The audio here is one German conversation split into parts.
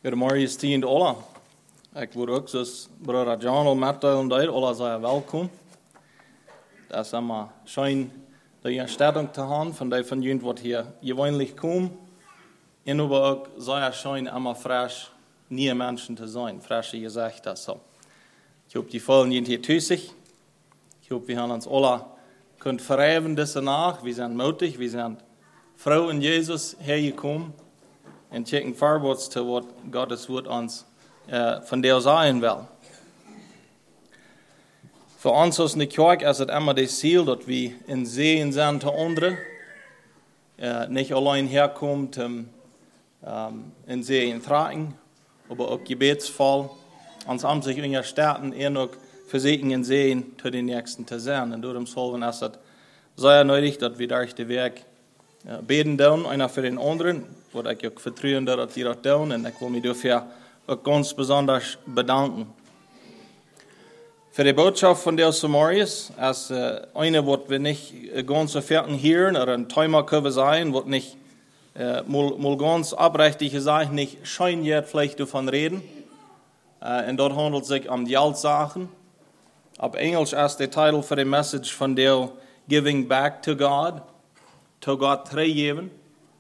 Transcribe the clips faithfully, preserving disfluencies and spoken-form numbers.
Goedemorgen, Stien Ola. Ik word ook zoals broeder John al metteilen dat Ola zei welkom. Dat is allemaal schön, die Erstattung te haben von der von jemand, wat hier gewöhnlich kommt. Und aber auch sehr schön, immer frisch, neue Menschen zu sein, frische Gesichter. So. Ich hoffe, die Vollen sind hier tüßig. Ich hoffe, wir haben uns alle können verheben diese Nacht. Wir sind mutig, wir sind froh in Jesus hergekommen und checken vorwärts zu, was Gottes Wort uns äh, von der sein will. Für uns als eine Kirche ist es immer das Ziel, dass wir in Sehen sind zu anderen, äh, nicht allein herkommen, zum ähm, in Sehen tragen, aber auch Gebetsfall. Uns haben sich in der Staaten eher noch versuchen in Sehen zu den Nächsten zu sein. Und darum sollen es sehr nötig, dass wir durch den Weg äh, beten tun, einer für den anderen, wo ich auch vertrauen, dass die das tun, und ich will mich dafür auch ganz besonders bedanken. Für die Botschaft von der Samarias, als äh, eine, was wir nicht äh, ganz so fertig hören, oder ein Thema können sein, was nicht äh, mal, mal ganz abrechtig sein, nicht schein jetzt vielleicht davon reden. Äh, und dort handelt es sich um Geldsachen. Auf Englisch ist der Titel für die Message von der Giving Back to God, zu Gott zurückgeben.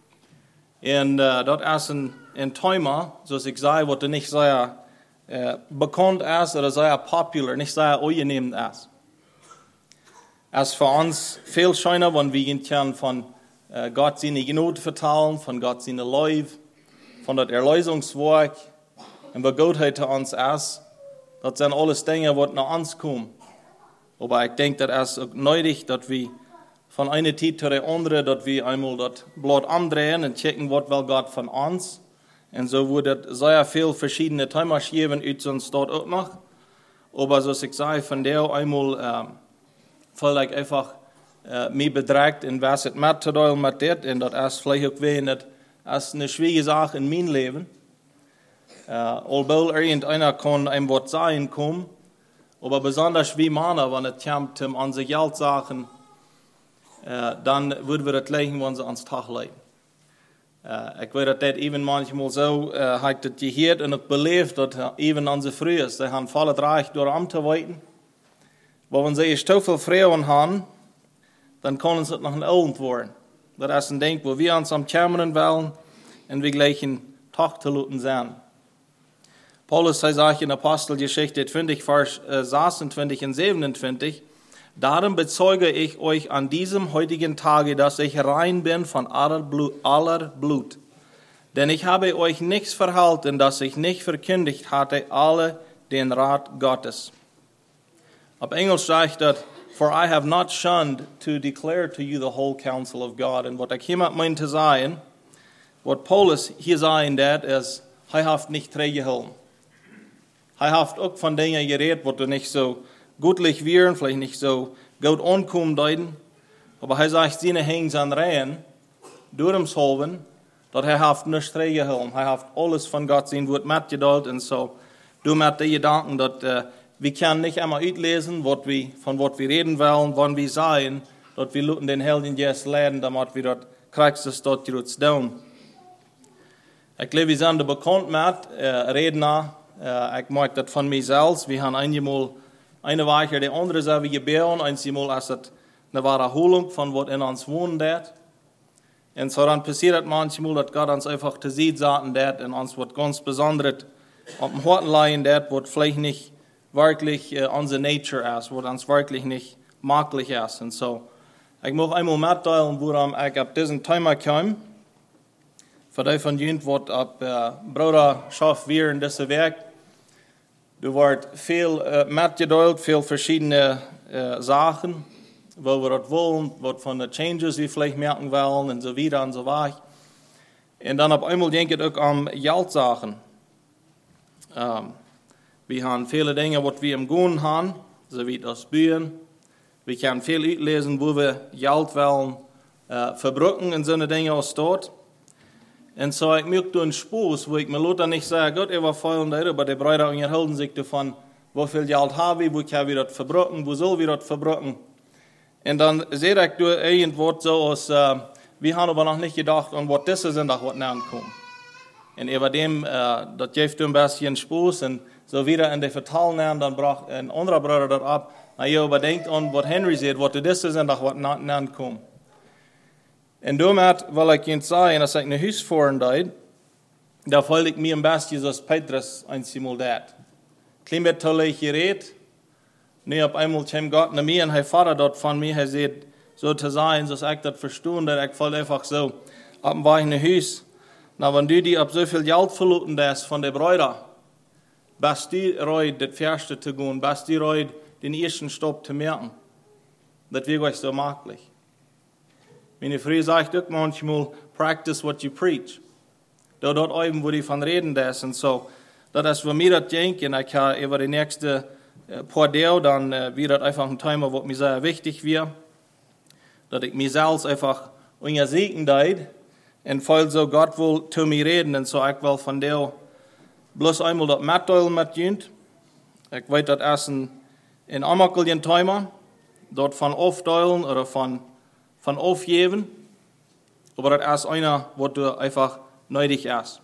Und äh, dort ist ein, ein Thema, so ich sage, was nicht sehr äh, bekannt ist oder sehr popular, nicht sehr angenehm ist. Es ist für uns viel schöner, wenn wir von äh, Gott seine Gnade verteilen, von Gott seine Liebe, von dem Erlösungswerk und was Gottheit zu uns ist. Das sind alles Dinge, die nach uns kommen. Aber ich denke, das ist auch nötig, dass wir von einer Zeit zu der anderen, dass wir einmal das Blatt andrehen und checken, was will Gott von uns. Und so wurde es sehr viele verschiedene Themen geben, uns dort auch noch. Aber so ich sage, von der einmal äh, vielleicht einfach äh, mich bedrängt, in was es mitzuteilen mit das. Und das ist vielleicht auch wenig, das ist eine schwierige Sache in meinem Leben. Uh, obwohl irgendeiner kann einem was sagen kommen, aber besonders wie Männer, wenn es kommt um unsere Geldsachen, uh, dann würden wir das legen, wenn sie ans Tag legen. Uh, ich weiß, dass eben manchmal so, uh, habe ich das gehört und ich belebt, dass uh, eben unsere Früher, sie haben voll Reich durch Amt zu weiten. Aber wenn sie so viel Frauen haben, dann können sie noch ein Abend werden. Das ist ein Ding, wo wir uns am Kämmern wollen und wir gleich einen Tag zu lassen sein. Paulus sagt in Apostelgeschichte zwanzig, Vers sechsundzwanzig und siebenundzwanzig, darum bezeuge ich euch an diesem heutigen Tage, dass ich rein bin von aller Blut, aller Blut. Denn ich habe euch nichts verhalten, dass ich nicht verkündigt hatte, alle den Rat Gottes. Auf Englisch sagt das, for I have not shunned to declare to you the whole counsel of God. Und was ich jemand meint zu sagen, was Paulus hier sagen wird, ist, er hat nicht trägehalten. Er hat auch von Dingen geredet, die nicht so gutlich wären, vielleicht nicht so gut ankommen deuten. Aber er sagt, seine Hänge sind rein, durch den Salven, dass er hat nicht trägehalten. Er hat alles von Gott sein Wort mitgedeilt. Und so, du mit den Gedanken, dass äh, wir können nicht einmal auslesen, was wir, von was wir reden wollen, wann wir sein, dass wir den Helden jetzt lernen, damit wir das Kriegses dort tun. Ich glaube, wir sind bekannt mit äh, Redner. Uh, ich mag das von mir selbst. Wir haben einmal eine Woche die andere selber gebeten. Einmal ist es eine Wiederholung von was in uns wohnen wird. Und so dann passiert es manchmal, dass Gott uns einfach zu sehen sagen wird und uns was ganz Besonderes auf dem Herzen legen wird, was vielleicht nicht wirklich uh, unsere Nature ist, was uns wirklich nicht möglich ist. Und so, ich möchte einmal mitteilen, worum ich auf diesen Thema komme. Für die von jenen, die auf uh, Bruder schafft wir in diesem Werk, du wird viel uh, mitgeteilt, viel verschiedene uh, Sachen, wo wir das wollen, was von den Changes wir vielleicht merken wollen und so weiter und so weiter. Und dann auf einmal denke ich auch an Geldsachen. Um, wir haben viele Dinge, was wir im Guten haben, so wie das Bühnen. Wir können viel lesen, wo wir Geld wollen uh, verbrücken und so eine Dinge aus dort. Und so, ich möchte einen Spaß, wo ich mir Luther nicht sage, Gott, er war voll und aber die Brüder unterhalten sich davon, wo viel Geld habe ich, wo kann ich das verbrücken, wo soll ich das verbrücken. Und dann sehe ich durch irgendwas so aus, äh, wir haben aber noch nicht gedacht, an was das ist, was nachher kommt. Und über dem, äh, das gibt ein bisschen Spaß. Und so wieder in der Vertalen, dann brach ein anderer Bruder das ab. Na, ihr überdenkt an, was Henry sagt, was das ist und was nach kommt. Und damit will ich Ihnen sagen, dass ich eine Haus fahren darf, da folge ich mir am besten, als Petrus einmal dat. Klein bisschen toll geredet. Nee, auf einmal kam Gott nach mir und der Vater dort von mir, er sagt, so zu sein, dass ich das verstehe, dass ich voll einfach so, ab dem Weich in Haus. Na, wenn du die ab so viel Geld verloren hast von den Brüdern, bist du reut, das Erste zu gehen, bist du reut, den ersten Stopp zu merken. Das wird euch so möglich. Meine Frau sagt auch manchmal, practice what you preach. Da dort oben, wo die von reden, das und so. Das ist, wenn mir das denken, ich habe über die nächste paar Tage, dann äh, wird das einfach ein Thema, was mir sehr wichtig wird. Dass ich mir selbst einfach untersegen darf. Und voll so Gott will zu mir reden. Und so ich will von der bloß einmal das mitteilen mit Ihnen. Ich weiß, das erst ein, ein einmal Thema. Dort von aufteilen oder von, von aufgeben. Aber das ist einer, was du einfach nötig ist.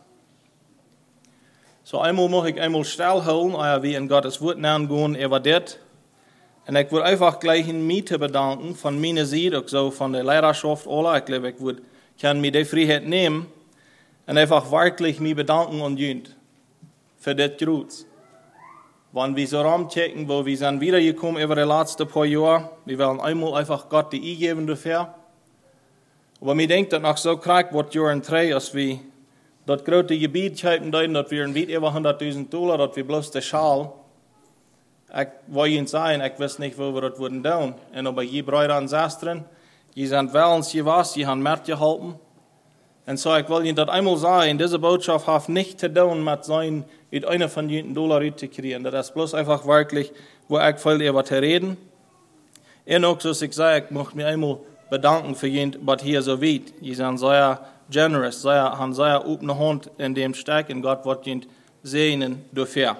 So einmal muss ich einmal stillhalten, wie in Gottes Wort gehen, über das. Und ich würde einfach gleich in Miete bedanken, von meiner Seite, auch so von der Leiterschaft alle. Ich glaube, ich würde, kann mir die Freiheit nehmen und einfach wirklich mich bedanken und Ihnen für das Gruß. Wenn wir so rumchecken, wo wir sind wiedergekommen über die letzten paar Jahre, wir wollen einmal einfach Gott die eingeben dafür. Aber mir denkt, dass noch so kriegt, was Jahren drei, als wir das große Gebiet haben, dass wir in weit über hunderttausend Dollar, dass wir bloß der Schal, ich wollte Ihnen sagen, ich weiß nicht, wo wir das würden tun. Und aber die Brüder und Schwestern, die sind willens gewesen, die haben Märkte gehalten. Und so, ich will Ihnen das einmal sagen, diese Botschaft hat nicht zu tun mit sein, mit einer von den Dollar zu kriegen. Das ist bloß einfach wirklich, wo ich voll über zu reden. Und auch, so ich sage, ich möchte mich einmal bedanken für jeden, was hier so weit. Die sind sehr generous, sehr, haben sehr offene Hand in dem Steck und Gott wird ihn segnen dafür.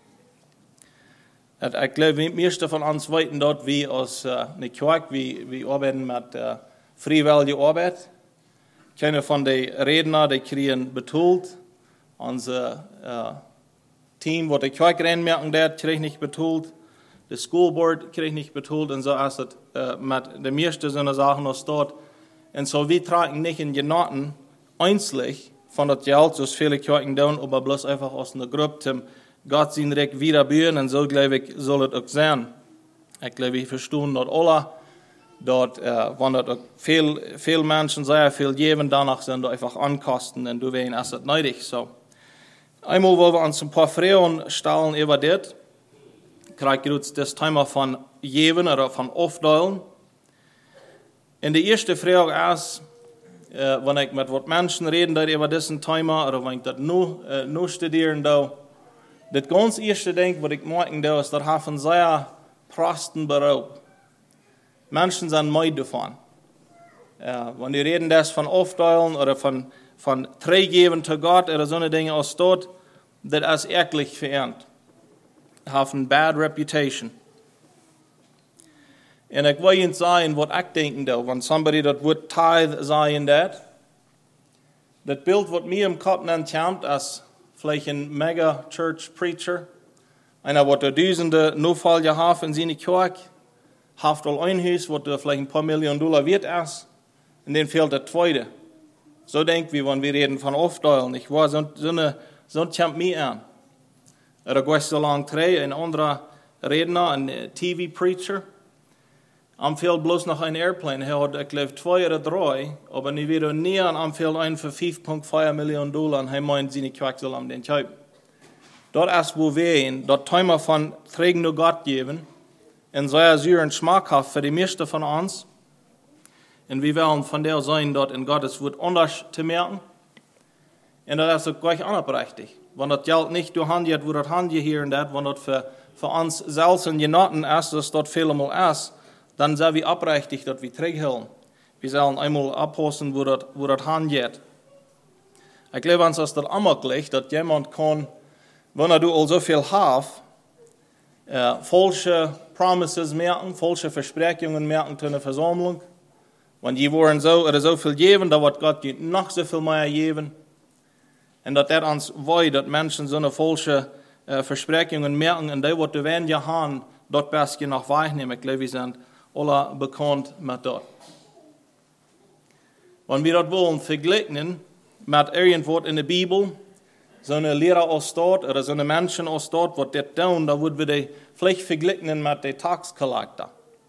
Ich glaube, die meisten von uns weiten dort, wie aus äh, eine Kirche, wie wir arbeiten mit äh, freiwilliger Arbeit. Keine von den Rednern, die kriegen betont. Unser äh, Team, wo die Kirche reinmerken, der kriegt nicht betont. Das School Board kriegt nicht betont. Und so ist es äh, mit den meisten so eine Sachen aus dort. Und so, wir tragen nicht in Genoten einzeln von das Geld, so viele Kirchen tun, aber bloß einfach aus einer Gruppe zum Gott sein Recht wiederbühren. Und so, glaube ich, soll es auch sein. Ich glaube, wir verstehen dort alle, dort, äh, wenn dort viel, viel Menschen sehr viel geben, danach sind einfach ankosten und du weißt, es ist nötig. So. Einmal, wo wir uns ein paar Fragen stellen über das, kriegt jetzt das Thema von geben oder von aufteilen. Und die erste Frage ist, äh, wenn ich mit Menschen rede über dieses Thema oder wenn ich das nur, äh, nur studieren darf, das ganz erste Ding, was ich merken darf, ist, das hat einen sehr prasten Beruf. Menschen sind müde davon. Äh, wenn die reden das von aufteilen oder von, von Treigeben zu Gott oder so eine Dinge aus dort, das ist eklig verehrt. Have a bad reputation. Und ich will Ihnen sagen, was ich denke, da, wenn somebody that would tithe sagen, das, das Bild, was mir im Kopf nennt, ist vielleicht ein mega Church Preacher, einer, der Tausende Notfälle hat in seine Kirche, hat all ein Haus, was vielleicht ein paar Millionen Dollar wert ist, und dann fehlt der Zweite. So denken wir, wenn wir reden von Aufteilen. Ich war so, so eine, so kommt mir an. Er geht so lang drei, ein anderer Redner, ein T V-Preacher, am fehlt bloß noch ein Airplane. Er hat, ich glaube, zwei oder drei, aber nie wieder näher am fehlt ein für fünf Komma vier Millionen Dollar und er meint, seine Quack soll am den Scheiben. Dort ist, wo wir ihn, dort Thema von Trägen nur Gott geben, und sehr süß und schmackhaft für die meisten von uns. Und wir wollen von der sein, dort in Gottes Wort anders zu merken. Und das ist auch gleich anerprächtig. Wenn das Geld nicht durch Hand geht, wo das Hand hier und das, wenn das für, für uns selbst und Genoten ist, dass das vielmal ist, dann sind wir abrechtig, dass wir träghalten. Wir sollen einmal abpassen, wo das, wo das Hand geht. Ich glaube, uns ist das unmöglich, dass jemand kann, wenn er du all so viel hast, äh, falsche Promises merken, falsche Versprechungen merken zu einer Versammlung. Wenn die wollen so oder so viel geben, dann wird Gott noch so viel mehr geben. Und dass das uns weiß, dass Menschen so eine falsche äh, Versprechungen merken, und die, was die werden ja haben, dort best je noch wahrnehmen. Ich glaube, wir sind alle bekannt mit das. Wenn wir das wollen vergleichen mit irgendwo in der Bibel, so eine Lehrer aus dort oder so eine Menschen aus dort, was das tun, da würden wir die vielleicht vergleichen mit den Taxkollektor.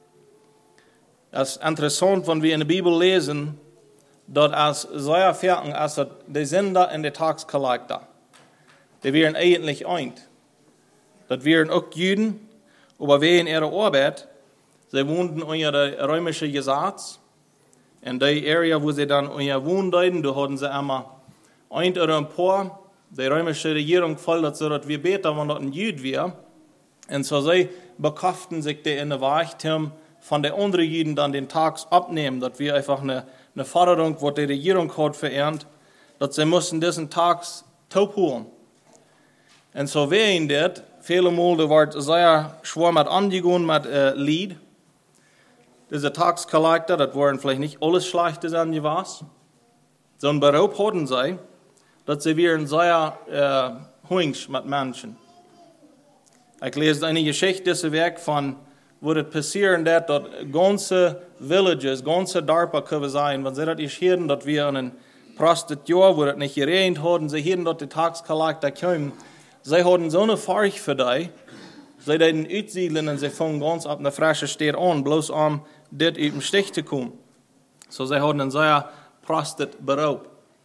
Das ist interessant, wenn wir in der Bibel lesen, dass als sehr fertig als die Sünder in der Taxkollektor, die wären eigentlich eint. Das wären auch Juden, aber wegen ihrer Arbeit, sie wohnten unter der römischen Gesetz. In der Area, wo sie dann unter wohnten, da hatten sie immer ein oder ein paar. Die römische Regierung fordert so, dass wir beten, wenn das ein Jude wäre. Und so sie bekauften sich die in der Weichtum von den anderen Juden dann den Tags abnehmen. Das wir einfach eine, eine Forderung, die die Regierung hat verehrt, dass sie mussten diesen Tags taub holen. Und so wegen das, viele Mal, da wird sehr schwer mit angegangen mit äh, Lied. Diese Taxkollektor, das waren vielleicht nicht alles schlechte Sachen gewesen, sondern Beruf hatten sie, dass sie wären sehr äh, hunger mit Menschen. Ich lese eine Geschichte, dieses Werk von, wo das passieren, dass dort ganze Villages, ganze Dörfer können sein, wenn sie das nicht hören, dass wir in einem Prostitution, wo das nicht geregnet hatten, sie hören, dass die Taxkollektor kommen, sie hatten so eine Furcht für die, sie dürfen aussiedeln und sie fangen ganz ab einer frische Stadt an, bloß um dort in den Stich zu kommen. So sie hatten einen sehr prostet Beruf.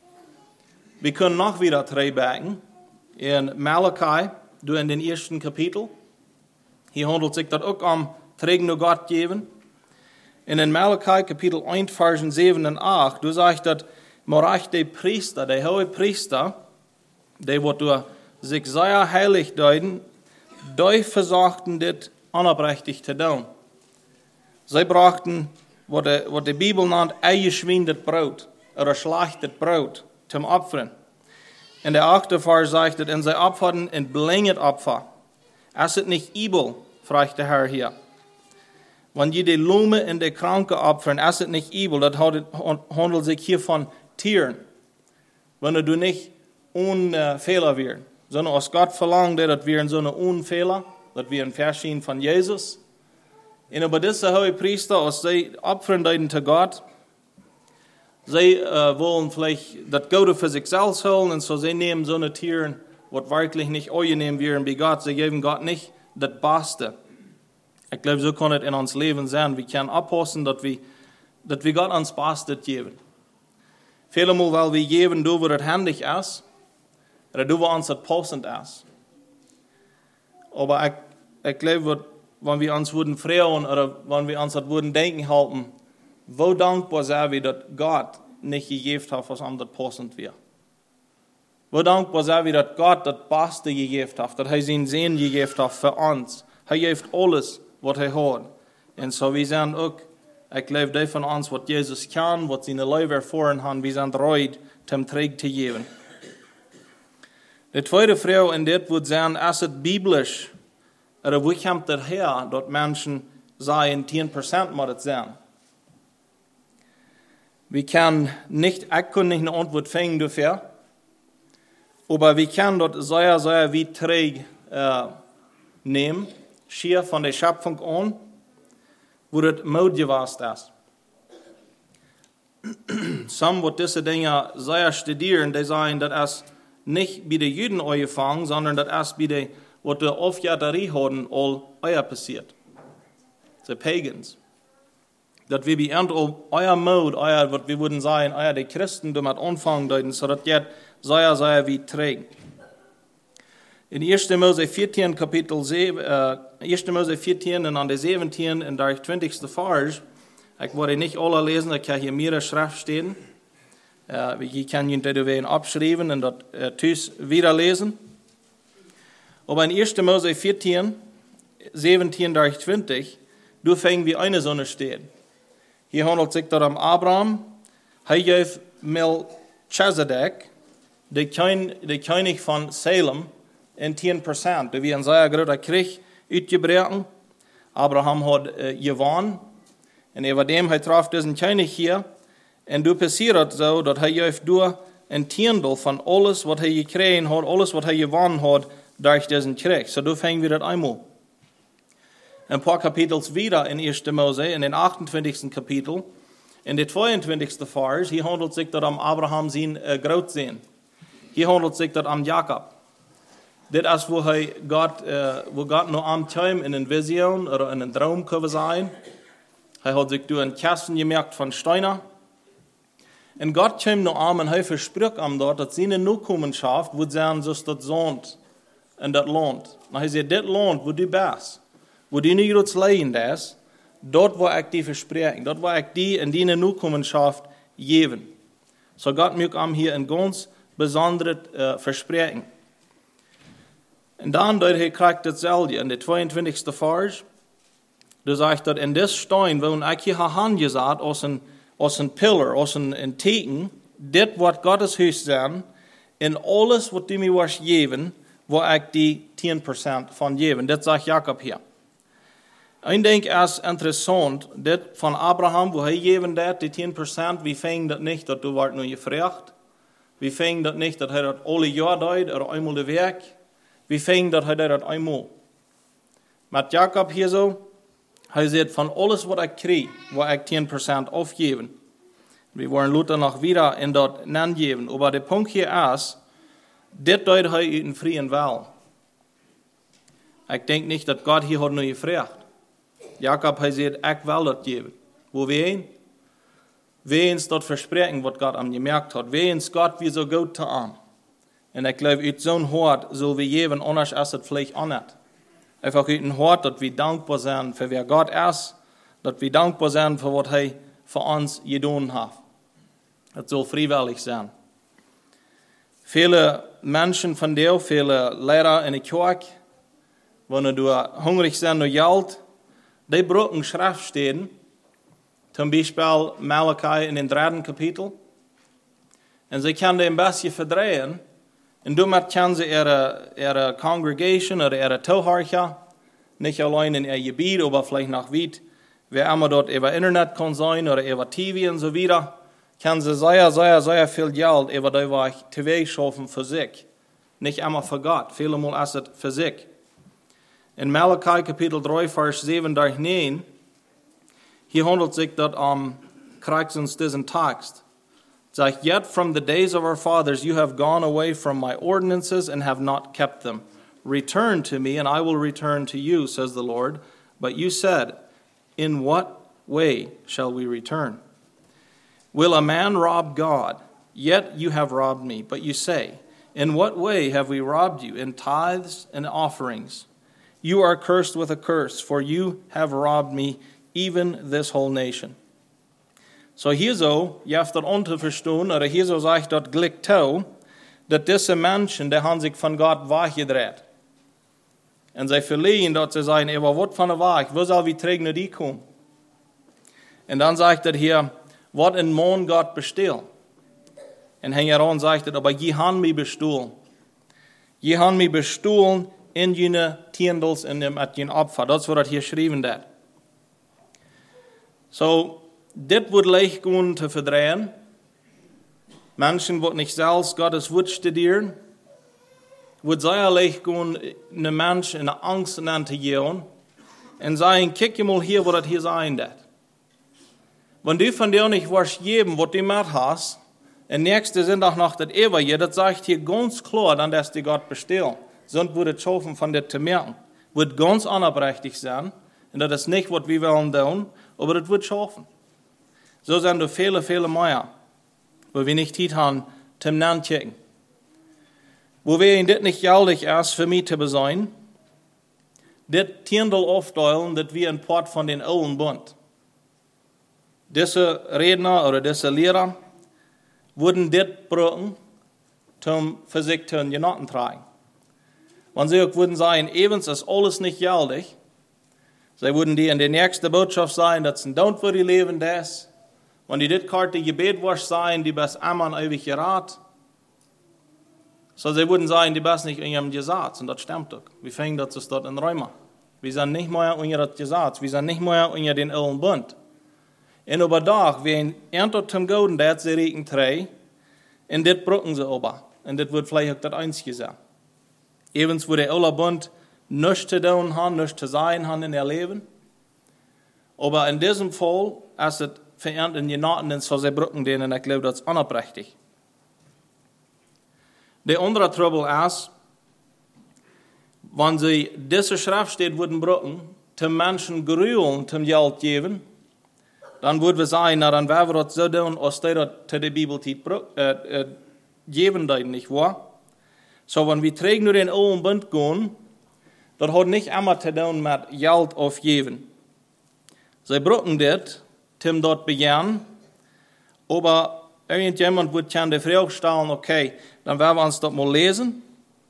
Wir können noch wieder zurückblicken in Malachi, du in den ersten Kapitel. Hier handelt sich das auch um Trägen nur Gott geben. In den Malachi Kapitel eins, Versen sieben und acht, du sagst, dass Morach der Priester, der hohe Priester, der wird sich sehr heilig deuten, die versuchten, das unabrechtig zu tun. Sie brachten, was die, was die Bibel nennt, eingeschwindet Brot oder schlechtes Brot zum Opfern. In der achte Vers sagt es, und sie opferten ein blinget Opfer. Es ist nicht übel, fragt der Herr hier. Wenn je die Lume in der Kranke opfern, es ist nicht übel, das handelt sich hier von Tieren. Wenn du nicht ohne Fehler wären. Sondern aus Gott verlangt, dass wir so eine Unfehler, dass wir ein Verschieden von Jesus. Und aber diese hohe Priester, als sie opfern deuten zu Gott, sie äh, wollen vielleicht das Gute für sich selbst holen, und so sie nehmen so eine Tiere, was wirklich nicht angenehm wären wie Gott. Sie geben Gott nicht das Beste. Ich glaube, so kann es in uns Leben sein. Wir können abpassen, dass wir, dass wir Gott uns Beste geben. Viele Mal, weil wir geben, wo das handig ist, oder du, wo uns das passend ist. Aber ich, ich glaube, wenn wir uns würden freuen oder wenn wir uns das würden denken halten, wo dankbar sind wir, dass Gott nicht gegeben hat, was uns das passend wäre. Wo dankbar sind wir, dass Gott das Beste gegeben hat, dass er seinen Sinn gegeben hat für uns. Er gibt alles, was er hat. Und so wir sind auch, ich glaube, die von uns, was Jesus kann, was seine Leute erfahren haben, wir sind bereit, dem Träg zu geben. Die tweede Frage in dit wird sein, ist es biblisch, oder wo kommt das her, dass Menschen sagen, zehn Prozent muss es sein? Wir können nicht, ich kann nicht eine Antwort finden dafür, aber wir können das sehr, sehr wie träg äh, nehmen, schier von der Schöpfung an, wo das Mode gewesen ist. Some, die diese Dinge sehr studieren, die sagen, dass es nicht bei den Juden angefangen, sondern das erst bei den, was die Aufjährterei hatten, all euer passiert. Die Pagans. Dass wir bei uns euer Mode, euer, was wir würden sagen, euer die Christen, die mit anfangen deuten, so dass jetzt sehr, sehr wie trägt. In ersten Mose vierzehn, Kapitel sieben, äh, ersten Mose vierzehn und an der siebzehn in der zwanzigsten Vers, ich werde nicht alle lesen, ich kann hier mehrere Schrift stehen. Uh, je kan je dat weer abschrijven en dat uh, thuis wieder lesen. Aber in ersten Mose vierzehn, siebzehn durch zwanzig, du fängt wie eine Sonne stehen. Hier handelt sich das um Abraham. Er gab Melchizedek, der König von Salem, in zehn Prozent. Da wir ein sehr großer Krieg uitgebrochen. Abraham hat uh, gewonnen. Und über dem, er traf diesen König hier. Und du passiert so, dass er gab durch ein Tiendel von alles, was er gekriegt hat, alles, was er gewonnen hat, durch diesen Krieg. So, da fangen wir das einmal. Ein paar Kapitels wieder in erster Mose, in den achtundzwanzigsten Kapitel, in der zweiundzwanzigsten Vers, hier handelt es sich dort um Abraham sein äh, Großsehen. Hier handelt es sich dort um Jakob. Das ist, wo, hij Gott, äh, wo Gott noch am Tag in einer Vision oder in einem Traum können sein. Er hat sich durch einen Kasten gemerkt von Steiner. Und Gott kam noch an und er verspricht ihm dort, dass seine Nachkommenschaft wird sein, dass das Land in das Land. Und er sagt, das Land, wo du bist, wo du nicht jetzt leiden ist, dort war ich die Versprechen, dort war ich die in deine Nachkommenschaft geben. So Gott mögt ihm hier ein ganz besonderes äh, Versprechen. Und dann, dort er kriegt dasselbe, in der zweiundzwanzigsten Vers, da sagt er, in das Stein, wo ich hier angesagt, aus ein, aus ein Pillar, aus ein, ein Teken, das wird Gottes Haus sein, in alles, was du mir was geben, wo ich die zehn Prozent von geben. Das sagt Jakob hier. Ich denke, es ist interessant, das von Abraham, wo er geben das, die zehn Prozent, wie fängt das nicht, dass du wart nur gefragt, wie fängt das nicht, dass er das alle Jahr deut, oder einmal der Weg, wie fängt das, er das einmal. Mit Jakob hier so, er sagt, von alles, was ich kriege, wo ich zehn Prozent aufgeben. Wir wollen Luther noch wieder in dort geben. Aber der Punkt hier ist, das deut er in freien Wahl. Ich denke nicht, dass Gott hier hat nur gefragt. Jakob hat gesagt, ich will das geben. Wo wen? Wen dort versprechen, was Gott am gemerkt hat. Wen Gott wie so gut zu an. Und ich glaube, uit zo'n Hort soll wir geben, anders ist es vielleicht auch nicht. Einfach uit ein Hort, dass wir dankbar sind für wer Gott ist, dass wir dankbar sind für was er für uns getan hat. Das soll freiwillig sein. Viele Menschen von dir, viele Lehrer in der Kirche, wenn du hungrig sind nach Geld, die brauchen Schriftstellen, zum Beispiel Malachi in den dritten Kapitel. Und sie können die ein bisschen verdrehen. Und damit können sie ihre, ihre Congregation oder ihre Zuhörer, nicht allein in ihr Gebiet, aber vielleicht nach weit, wer immer dort über Internet kann sein oder über T V und so weiter, können sie sehr, sehr, sehr viel Geld über die Weg T V schaffen für sich. Nicht immer für Gott, viele Mal ist es für sich. In Malachi Kapitel drei, Vers sieben durch neun, hier handelt es sich dort um, kriegt uns diesen Text. Sagt, yet from the days of our fathers you have gone away from my ordinances and have not kept them. Return to me, and I will return to you, says the Lord. But you said, in what way shall we return? Will a man rob God? Yet you have robbed me. But you say, in what way have we robbed you? In tithes and offerings. You are cursed with a curse, for you have robbed me, even this whole nation. So hier so, je habt das unterverstehen, oder hier so sagt das Glück zu, dass diese Menschen, die haben sich von Gott weggedreht. Und sie verliehen, dass sie sagen, aber was von der Weg, wo soll wir trägen die kommen? Und dann sagt er hier, was in Mond Gott bestellt. Und heran sagt er, aber je haben mich bestohlen. Je haben mich bestohlen in jene Tiendels in dem in Opfer. Das ist, was das hier geschrieben wird. So, das wird leicht gehen zu verdrehen. Menschen, die nicht selbst Gottes Wort studieren, wird sehr leicht gehen, einen Menschen in Angst zu gehen und sagen, kick mal hier, wo das hier sein wird. Wenn du von dir nicht was geben, was du mit hast, und nächste sind auch noch das Ewige, das sagt hier ganz klar, dann dass die Gott bestellt. Sonst würde es schaffen, von dir zu merken. Wird ganz unabrechtig sein, und das ist nicht, was wir wollen tun, aber das wird schaffen. So sind da viele, viele mehr, wo wir nicht Zeit haben, zum Nachdenken. Wo wir in das nicht geldig ist, für mich zu besein, das Tiendel aufteilen, das wir ein Part von den Alten Bund. Diese Redner oder diese Lehrer würden das brauchen, um für sich zu genoten tragen. Wenn sie auch würden sagen, evens ist alles nicht geldig, sie würden die in der nächsten Botschaft sagen, dass ein Don't für die Leben ist. Wenn die das Karte Gebet was sein, die best einmal ewig gerat. So sie würden sagen, die best nicht in ihrem Gesetz. Und das stimmt doch. Wir fängen das dort in Römer. Wir sind nicht mehr unter das Gesetz. Wir sind nicht mehr unter den Alten Bund. Und über Tag, wir erntet zum Golden, das sie regen drei. Und das brauchen sie aber. Und das wird vielleicht auch das Einzige sein. Evens, wo der alle Bund nichts zu tun haben, nichts zu sein haben in ihr Leben. Aber in diesem Fall ist es verehrt in Genaten, so sie brauchen den, und ich glaube, das ist unabrächtig. Der andere Trouble ist, wenn sie diese Schriftstelle würden brauchen, zum Menschen gerühren, zum Geld geben, dann würden wir sagen, na, dann werden wir das so tun, als die das zu der Bibel äh, äh, geben, nicht wahr? So, wenn wir trägen nur den Alten Bund gehen, das hat nicht immer zu tun mit Geld aufgeben. Sie brauchen das, zum dort beginnen, aber irgendjemand wird dann die Frage stellen, okay, dann werden wir uns das mal lesen.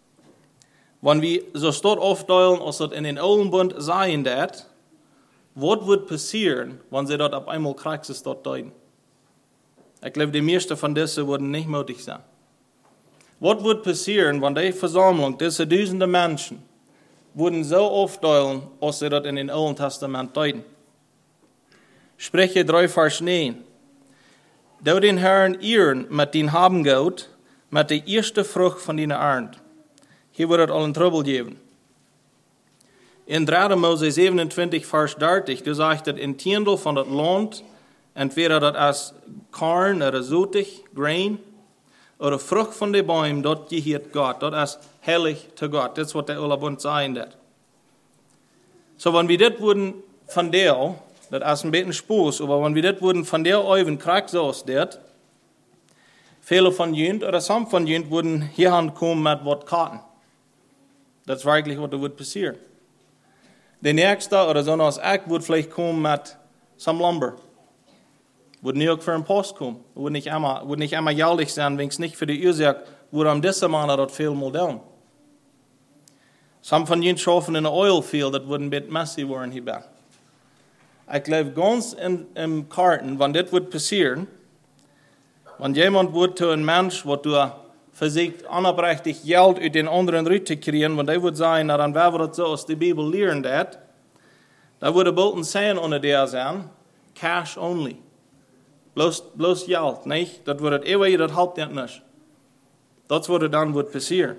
Wenn wir so dort aufteilen, als das in den Alten Bund sein wird, was wird passieren, wenn sie dort auf einmal Praxis dort deuten? Ich glaube, die meisten von diesen würden nicht mutig sein. Was wird passieren, wenn die Versammlung, diese tausende Menschen, würden so aufteilen, als sie das in den Alten Testament deuten? Spreche drei Vers neun. Da den Herrn ehren mit den Habengut, mit der ersten Frucht von deiner Ernte. Hier wird es allen Trouble geben. In dritter Mose siebenundzwanzig, Vers dertig, du sagst, dass ein Tiendel von das Land, entweder das als Korn oder Sotig, Grain, oder Frucht von den Bäumen, dort gehört Gott, das ist heilig zu Gott. Das ist, was der Bund sein wird. So, wenn wir das würden von der, das ist ein bisschen Spaß, aber wenn wir das würden von der Euven krieg so aus das, viele von jünt oder some von jünt würden hierher kommen mit was Karten. Das ist wirklich, was da wird passieren. Der nächste oder so als ich würde vielleicht kommen mit some Lumber. Würde nicht auch für einen Post kommen. Würde nicht einmal, würde nicht einmal jährlich sein, wenn es nicht für die Ursache, würde am diesem Mann dort viel mal down. Some von jünt schaffen in der Oilfield, das würde ein bisschen messy werden hier. Ich glaube ganz in, im Karten, wenn das wird passieren, wenn jemand wird zu einem Mensch, der du versucht, unabrächtig Geld aus den anderen Rücken zu kriegen, wenn der wird sagen, na, dann werden wir das so aus der Bibel lernen, dat, da würde bald ein Sein unter der sein, Cash only. Bloß, bloß Geld, nicht? Das würde ewig, das halbt nicht. Das würde dann wird passieren.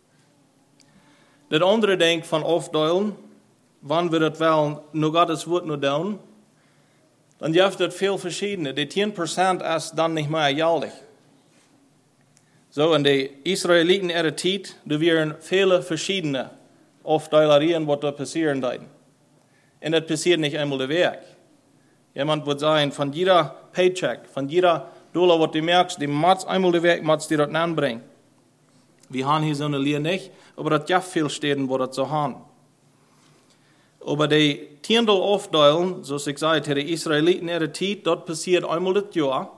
Das andere Ding von Aufdeulen, wann wir das wollen, nur Gottes Wort nur tun, dann gibt es viel verschiedene. Die zehn Prozent ist dann nicht mehr geldig. So, in der Israeliten ihrer Zeit, da wären viele verschiedene Aufteilungen, was da passieren werden. Und das passiert nicht einmal der Weg. Jemand wird sagen, von jeder Paycheck, von jeder Dollar, was du merkst, die muss einmal der Weg, muss dir das anbringen. Wir haben hier so eine Lehre nicht, aber das gibt viel Städten, wo das so haben. Aber die Tiendel aufteilen, so ich sagte, die Israeliten ihrer Zeit, dort passiert einmal das Jahr.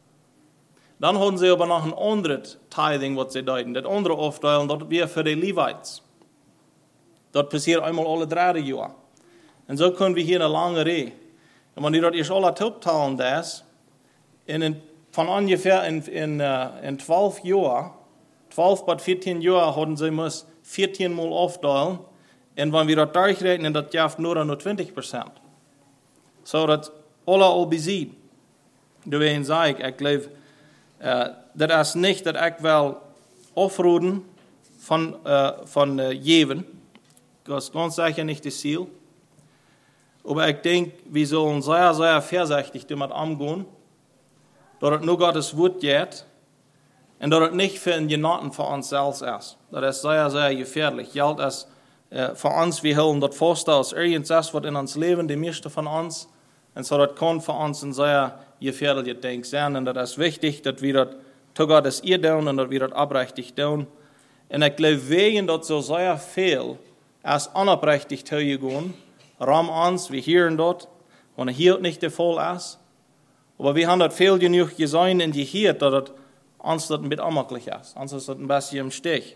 Dann haben sie aber noch ein anderes Tithing, was sie deuten. Das andere aufteilen, das wäre für die Levites. Dort passiert einmal alle drei Jahre. Und so können wir hier eine lange Rede. Und wenn die dort erst alle teilen, das, in, von ungefähr in, in, in zwölf Jahren, zwölf bis vierzehn Jahre, haben sie muss vierzehn Mal aufteilen. Und wenn wir das durchrechnen, das gibt nur nur zwanzig Prozent. So, dass alle all besiegt. Deswegen sage ich, ich glaube, uh, das ist nicht, dass ich will aufrufen von, uh, von uh, Jeven. Das ist ganz sicher nicht das Ziel. Aber ich denke, wir sollen sehr, sehr vorsichtig damit umgehen, dass es nur Gottes Wort geht und dass es nicht für einen Genannten für uns selbst ist. Das ist sehr, sehr gefährlich. Geld ist uh, für uns, wir halten das fast aus irgendwas, was in uns leben, die meisten von uns. Und so, das kann für uns ein sehr gefährliches Ding sein. Und das ist wichtig, dass wir das zu Gottes ihr tun und dass wir das abrechtig tun. Und ich glaube, wegen das so sehr viel als unabrechtig zu gehen, ram uns, wir hören dort, wenn hier nicht der Fall ist. Aber wir haben das viel genug gesehen und gehört, dass das uns das ein bisschen unmöglich ist. Uns ist das ein bisschen im Stich.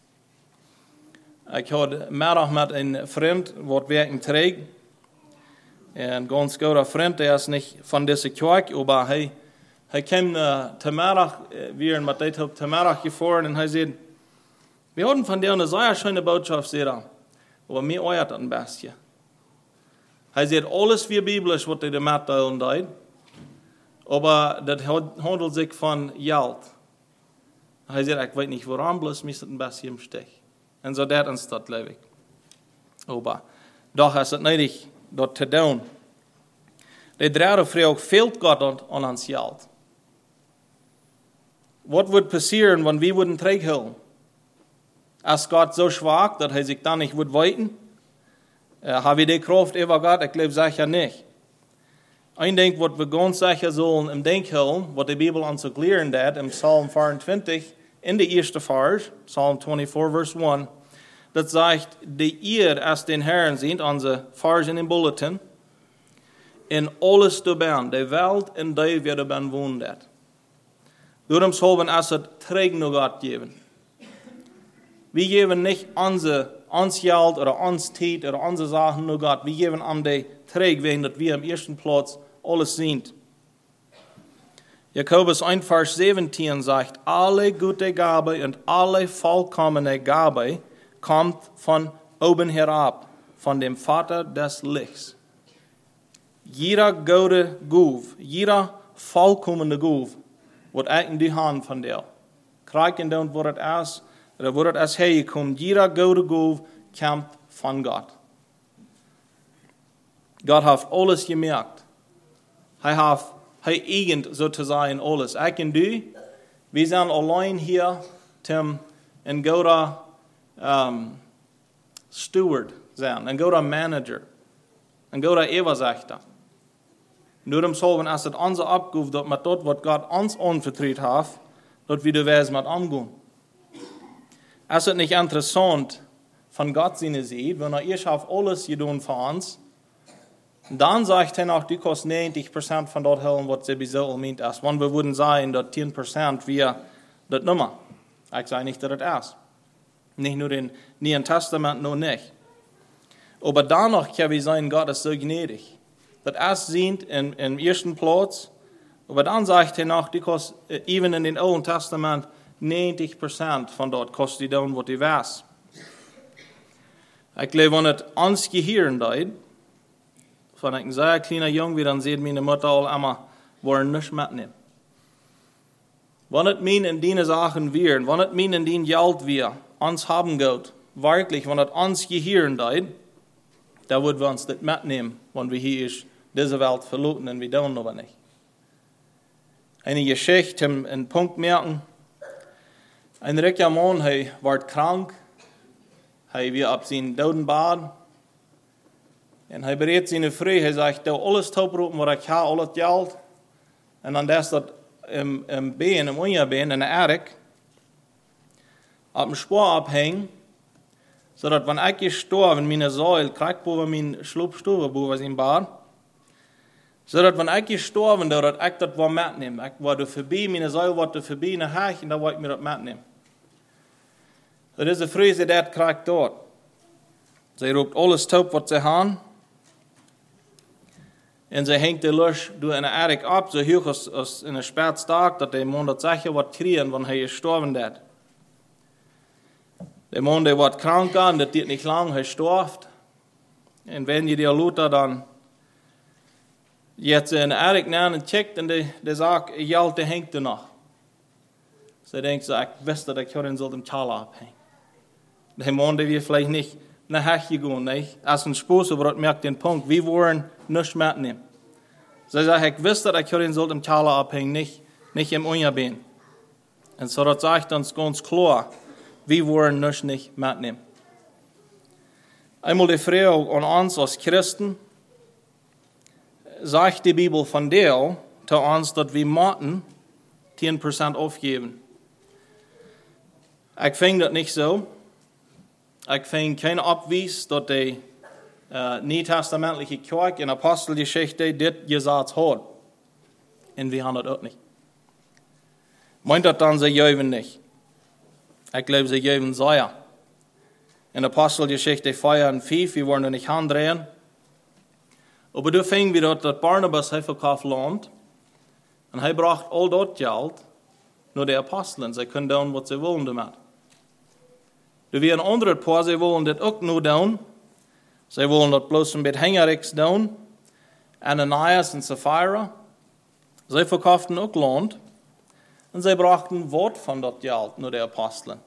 Ich hatte Mittag mit einem Freund, der werken trägt. Ein ganz guter Freund, der ist nicht von dieser Kirche, aber er, er kam uh, zu Mittag, wir sind mit dem zu Mittag gefahren und er sagt, wir hatten von dir eine sehr schöne Botschaft, aber mir euert das ein bisschen. Er sagt, alles wie biblisch, was er dir mitteilen, aber das handelt sich von Geld. Hij zegt, ik weet niet waarom, bloß mis het een beetje im Stich. En zo dat ons dat leef ik. Aber doch is het nodig dat te doen. De derde vraag, veelt God aan ons geld? Wat wordt passeren, wanneer we worden terugholen? Als God zo zwak, dat hij zich dan niet wordt weten, uh, heb je die kracht over God? Ik geloof zeker niet. Een ding wat we ganz zeker zullen im Denk houden, wat de Bijbel ons ook leren dat, in Psalm vierentwintig, in de eerste vers, Psalm vierentwintig, vers één, dat zegt, de eer als den Herrn zijn, onze vers in den bulletin, in alles te ben, de wereld en die wie er ben woont dat. Daarom zullen als het terug naar God geven. We geven niet onze, ons geld oder ons tijd oder onze Sachen naar God. We geven aan die terug, wegen dat wir am ersten Platz alles sind. Jakobus eins, Vers zeventien sagt, alle gute Gabe und alle vollkommene Gabe kommt von oben herab, von dem Vater des Lichts. Jeder gute Gabe, jeder vollkommene Gabe, wordt in die hand van dir. Krijgen dan wordt het als, oder wordt het als hergekommen. Jeder gute Gabe kommt von Gott. Gott hat alles gemerkt. Hij hat, hij eigent sozusagen alles. Ik en du, wir sind allein hier, zum ein guter um, Steward sein, ein guter Manager, ein guter Übersechter. Daarom zullen als het onze opgave dat met dat wat God ons anvertraut heeft, dat we de wijze met omgaan. Is het niet interessant van God zijn ziet, wenn er eerst heeft alles gedaan voor ons, dan zegt hij nog, du kost negentig procent van dat helden wat ze bezitten meent is. Want we würden sagen, dat tien procent wir dat nummer. Ik zei niet dat het is. Niet nur in Nieuwen Testament, nog niet. Aber danach können wir sagen, Gott ist so gnädig. Dat erst sind in, in ersten Platz, aber dann sagt er noch, die kost, even in den Alten Testament, negentig procent van dat kost die dan wat die was. Ik glaube, wenn het ons Gehirn deed, van ik een zeer kleiner Jung, wie dan sieht meine Mutter al immer, wollen nicht mitnehmen. Wenn het mein in die Sachen wären, wenn het mein in die Geld wir uns haben geht, wirklich, wenn het ons Gehirn deed, da würden wir uns nicht mitnehmen, wenn wir hier ist, diese Welt verlassen und wir tun aber nicht. Eine Geschichte, um einen Punkt merken. Ein reicher Mann, er war krank, er war auf sein Dodenbad und er berät seine Frau, er sagt, du alles taupropen, was ich habe, alles Geld. Und dann das dort im, im Bein, im Unterbein, in der Erde, auf dem Spoor abhängen, so dass wenn ich gestorben, meine Säule, kriegt boven mein Schlupfstube, boven sein Bad, so dass wenn ich gestorben, dass ich das war mitnehmen. Ich war da vorbei, meine Säule war da vorbei, nach Hause, und da wollte ich mir das mitnehmen. So diese Frau, sie das kriegt dort. Sie ruft alles taub, was sie haben, und sie hängt die Lusch durch eine Erde ab, so hoch als, als in der Spätstag, dass der Mann das sicher was kriegen, wenn er gestorben ist. Der Mann, der wird krank an, das geht nicht lang, er stirbt. Und wenn ihr die Luther dann jetzt in der Erde nehmen und checkt, und der, der sagt, ja, der hängt da noch. So denkt so, ich wusste, dass ich ihn sollte im Chala abhängen. Der Mann, der wird vielleicht nicht nach Hause gehen, nicht? Als ein Spaß, aber das merkt den Punkt, wir wollen nichts mitnehmen. So sagt, ich wusste, dass ich ihn sollte im Chala abhängen, nicht, nicht im Unterbein. Und so das sagt uns ganz klar, wir wollen nichts nicht mitnehmen. Einmal die Frage an uns als Christen, sagt die Bibel von der zu uns, dass wir Maten zehn Prozent aufgeben. Ich finde das nicht so. Ich finde kein Abweis, dass die äh, neutestamentliche Kirche in der Apostelgeschichte das gesagt hat. Und wir haben das auch nicht. Meint das dann, sie geben nicht? Ich glaube, sie geben sehr. In der Apostelgeschichte vier und fünf, wir wollen nicht handrehen. Aber da fingen wir dort, dass Barnabas hat verkauft Land. Und er brachte all das Geld nur die Aposteln. Sie können tun, was sie wollen damit. Da wir ein anderes Paar, sie wollen das auch nur tun. Sie wollen das bloß ein bisschen hängeriges tun. Ananias und Sapphira. Sie verkauften auch Land. und sie brachten Wort von dort Geld, nur die Aposteln.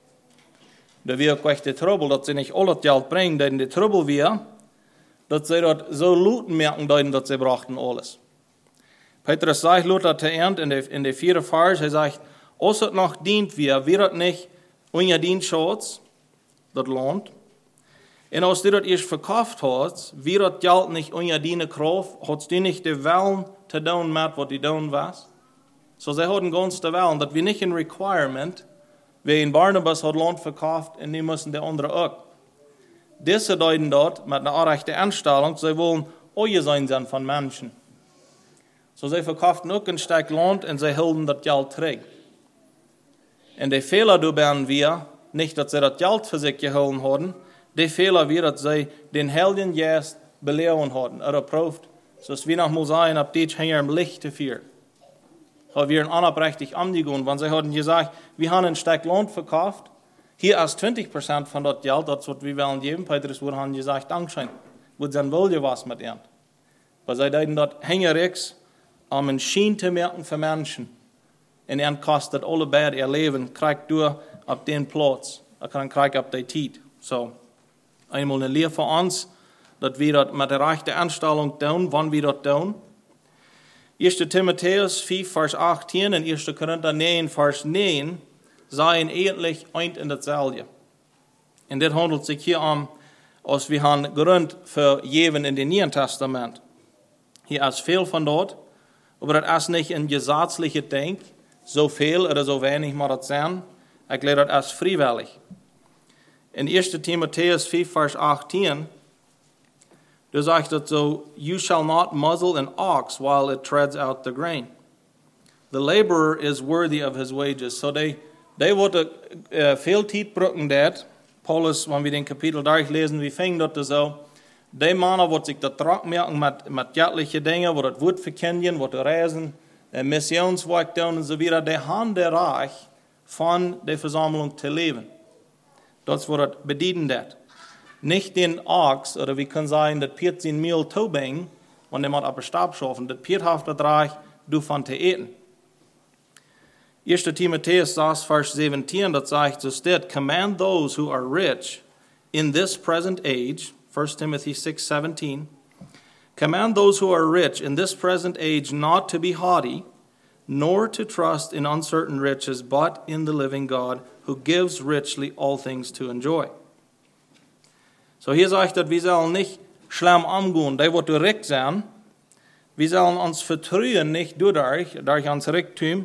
Da wir auch echt die Trouble, dass sie nicht alles Geld bringen, denn die Trouble wir, dass sie dort so luten merken, dass sie brachten alles. Petrus sagt, Luther zu Ernst in der, in der vierten Vers, er sagt, uns hat noch dient wir, wir hat nicht unser Dienst Schatz, das lohnt. Und als du das erst verkauft hast, wir hat Geld nicht unser Dienst Kraft, hast du nicht die Wellen zu tun mit, was die tun was. So sie hatten ganz die Wellen, dass wir nicht ein Requirement, wie in Barnabas hat Land verkauft, und die müssen die anderen auch. Diese deuten dort mit einer rechten Einstellung, sie wollen euer sein sein von Menschen. So sie verkauften auch ein Stück Land und sie hielten das Geld zurück. Und der Fehler dabei wir, nicht, dass sie das Geld für sich geholt haben, der Fehler wir, dass sie den Helden jetzt belehren haben, oder prüft, so dass wir noch mal sagen, ab dit hängen im Licht dafür. Haben wir unabrechtig angegangen, wenn sie hatten gesagt, wir haben ein Stück Land verkauft, hier ist zwanzig Prozent von das Geld, das was wir wollen geben, Petrus wurde haben gesagt, Dankeschön, wird sein Wohl was mit ihnen. Weil sie deuten dort hängerig, um ein Schien zu merken für Menschen. Und er kostet alle beide ihr Leben, kriegt du auf den Platz, er kann kriegen auf die Zeit. So, einmal eine Lehre für uns, dass wir das mit der rechten Einstellung tun, wann wir das tun. erster Timotheus vier, Vers achtzehn und erster Korinther neun, Vers neun seien eigentlich ein in dasselbe. Und das handelt sich hier um, als wir haben Grund für jeden in dem Neuen Testament. Hier ist viel von dort, aber das ist nicht ein gesetzliches Ding, so viel oder so wenig muss das sein. Ich lehre das als freiwillig. In erster Timotheus vier, Vers achtzehn, da sagt es so, you shall not muzzle an ox while it treads out the grain. The laborer is worthy of his wages. So they, they wollten uh, viel Zeit brücken dort. Paulus, wenn wir den Kapitel durchlesen, wie fing das so? Die Männer, die sich das Druck merken mit, mit göttlichen Dingen, die das Wort verkennen, die reisen, äh, Missionswerk tun und so weiter, die haben der Reich von der Versammlung zu leben. Das wird das bedienen das. Nicht den Ochs, oder wir können sagen, das Piet sein Mehl tobing, wenn jemand auf den Stab schaffen, das Piet hat das Reich, du von zu eten. erster Timotheus sechs, Vers siebzehn, das sagt, so steht, command those who are rich in this present age, First Timothy six, seventeen, command those who are rich in this present age not to be haughty, nor to trust in uncertain riches, but in the living God, who gives richly all things to enjoy. So hier sagt er, wir sollen nicht schlimm umgehen, die wird direkt sein. Wir sollen uns vertrauen, nicht durch, durch uns Reichtum,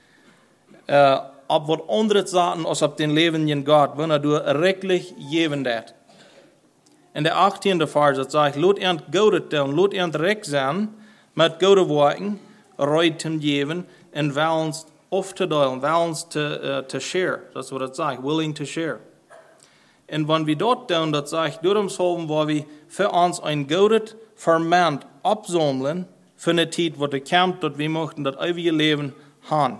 äh, ab was andere sagen, als ab den lebenden Gott, wenn er du rechtlich geben wird. In der achtzehnten Vers sagt, lot ent Gott tun, lot ent recht sein, mit gute Worten, Reuten geben, und willens aufzuteilen, willens to, uh, to share. Das ist, was das sagt, willing to share. Und wenn wir dort tun, das sagt, darum sollen wir für uns ein gutes Ferment absammeln, für eine Zeit, wo der kommt, dass wir möchten das ewige Leben haben.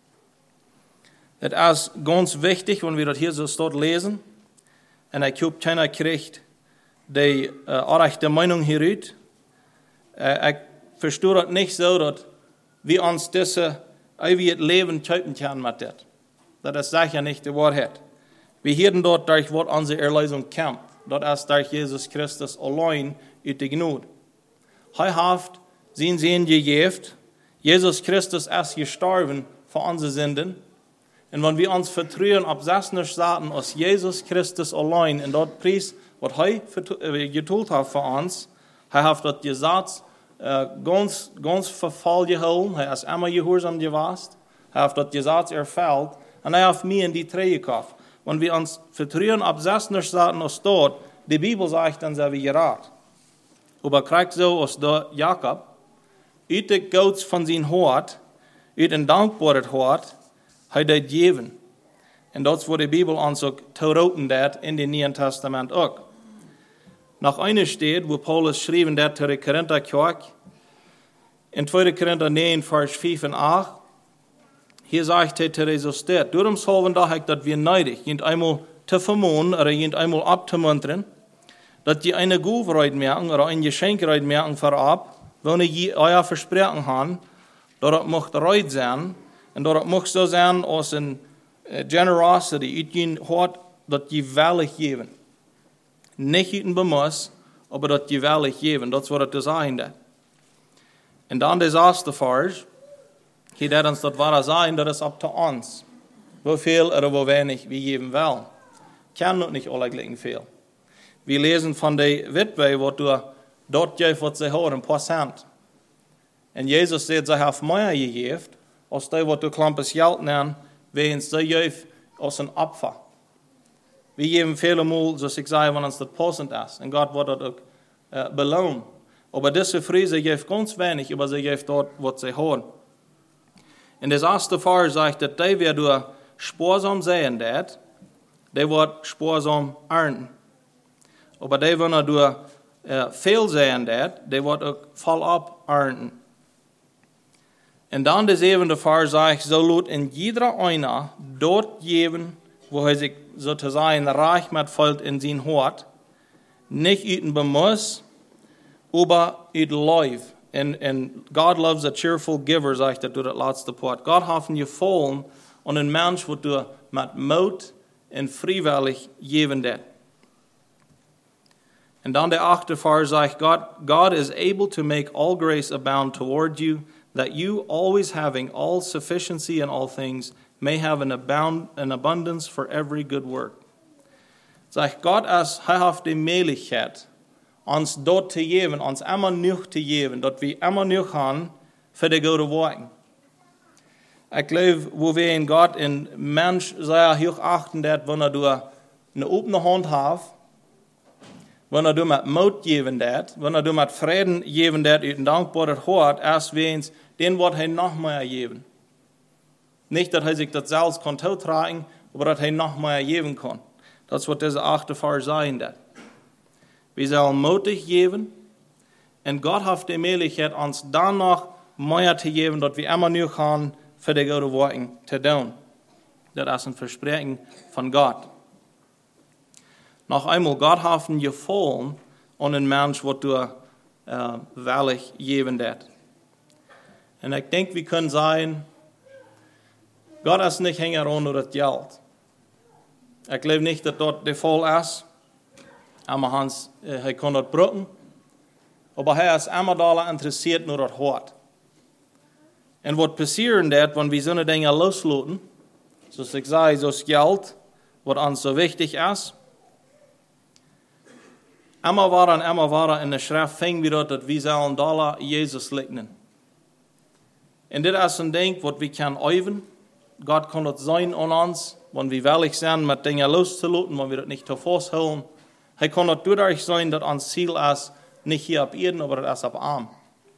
Das ist ganz wichtig, wenn wir das hier so dort lesen. Und ich habe keiner gekriegt, die äh, rechte Meinung hierüt. Äh, ich verstehe das nicht so, dass wir uns diese ewige Leben kaufen können mit das. Das ist sicher nicht die Wahrheit. Wir hören dort, durch was unsere Erlösung kommt. Das ist durch Jesus Christus allein uit die Gnade. Er hat sein Sehen gegeben. Jesus Christus ist gestorben für unsere Sünden. Und wenn wir uns vertrauen auf das nicht sagen, als Jesus Christus allein in dort Preis, was er getut hat für uns, er hat das Gesetz äh, ganz, ganz verfallen gehalten, er ist immer gehorsam gewesen, er hat das Gesetz erfüllt und er hat mir in die Treue gekauft. Wenn wir uns vertrauen auf das nicht sagen, als dort, die Bibel sagt, dann sind wir gerat. Aber kriegt so als der Jakob, uit de Gouds von sein Hort, uit een dankbaarheid Hort, hij dat geven. En dat is wat de Bibel ons ook toeroten dat in het Nieuwe Testament ook. Nach einer steht, wo Paulus schrieben dat zu der Korintherkirche, in zweiter Korinther neun, Vers fünf und acht, hier sagt er zu dieser Stadt, darum sollen da ich, dass wir neidig, jent einmal zu vermohnen oder jent einmal abzumuntern, dass die eine Gutheit merken oder ein Geschenk merken vorab, wenn ihr euer Versprechen haben, dass das macht reut sein, En dat mag zo zijn als een uh, generosity, uit je hart dat je wellig geven. Niet uit een bemus, maar dat je wellig geven. Dat is wat het te zeggen dat. En dan de eerste vers, hier dat ons dat waar zijn, dat is op te ons. Hoeveel oder hoe weinig we geven wel. Kan nog niet alle veel. We lezen van de witwe, wat door dat geeft wat ze horen, een procent. En Jezus zegt, ze heeft meer gegeven, als die wat de klampes geld nemen, wegens ze geeft als een opfer. We geven vele maal, zoals ik zei, wanneer ons dat passend is. En God wordt dat ook uh, beloond. Maar deze vrouw, ze geeft ganz weinig, maar ze geeft dat wat ze horen. En de eerste vers zegt dat die weer door sparsam zijn dat, die wordt sparsam ernten. Maar die wanneer door uh, veel zijn dat, die wordt ook volop ernten. En dan de zevende vers zegt, zo laat in iedere einer dort geven, wo hij zich sozusagen reich met voelt in zijn hart, niet uit een bemus, aber uit lief. En, en God loves a cheerful giver, zegt dat door het laatste part. God heeft je volgen aan een mens wat door met moed en vrijwillig geven dat. En dan de achte vers zegt, God, God is able to make all grace abound toward you, that you, always having all sufficiency in all things, may have an, abound, an abundance for every good work. Zegt God, als hij heeft de mogelijkheid, ons dat te geven, ons immer genoeg te geven, dat we immer genoeg gaan voor de goede werken. Ik geloof, wo we in God een mens zeer hoog achten, dat wanneer du een opene hand hebt, wanneer du met moed geven dat, wanneer du met vrede geven dat uit een dankbaar hart, als weens, den wordt hij nog meer geven. Niet dat hij zich dat zelfs kan toetragen, maar dat hij nog meer geven kan. Dat is wat deze achte vers zijn dat. We zullen moedig geven, en God heeft de mogelijkheid ons dan nog meer te geven, dat we immer nu gaan voor de goede werken te doen. Dat is een verspreking van God. Nog eenmaal, God heeft een gevoel aan een mens wat door uh, wellig geven dat. En ik denk, we kunnen zeggen, God is niet hänger onder het geld. Ik geloof niet dat dat de geval is. Maar Hans, uh, hij kan dat breken. Maar hij is immer daar geïnteresseerd naar dat hart. En wat passiert dat, wanneer we zo'n dingen loslaten, zoals ik zei, zoals geld, wat ons zo wichtig is. Immer weer en immer weer in de schrift vingen we dat, dat we zullen daar Jezus lichten. En dit is een ding wat we kunnen oefenen. God kan dat zijn aan ons, wanneer we willig zijn met dingen los te laten, wanneer we dat niet te vasthouden. Hij kan dat dadurch zijn dat ons ziel is, niet hier op Erden, maar dat is op Arm.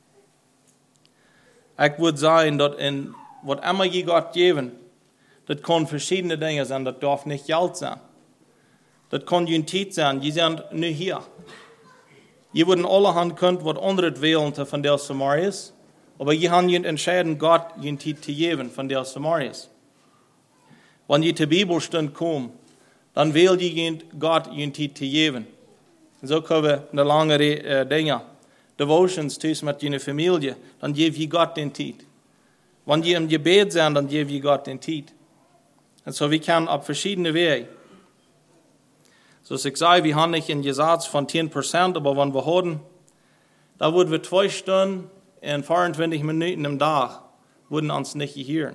Ik wil zeggen dat in wat immer je God geven, dat kan verschillende dingen zijn, dat darf niet geld zijn. Dat kan je tijd zijn, je bent nu hier. Je wordt in allerhand kunt wat onder het wereld van der Samariërs, maar je hebt je entscheiden, God je tijd te geven van der Samariërs. Wanneer je te Bibelstund komt, dan wil je God je tijd te geven. En zo kunnen we de langere uh, dingen. Devotions thuis met je familie, dan geef je God den tijd. Wanneer je in gebed bent, dan geef je God den tijd. En zo we kunnen op verschillende wegen. Zoals ik zei, we hebben niet een gezats van tien procent, maar wanneer we hadden, dan worden we twee stunden en vierentwintig minuten am Tag, würden uns nicht gehören.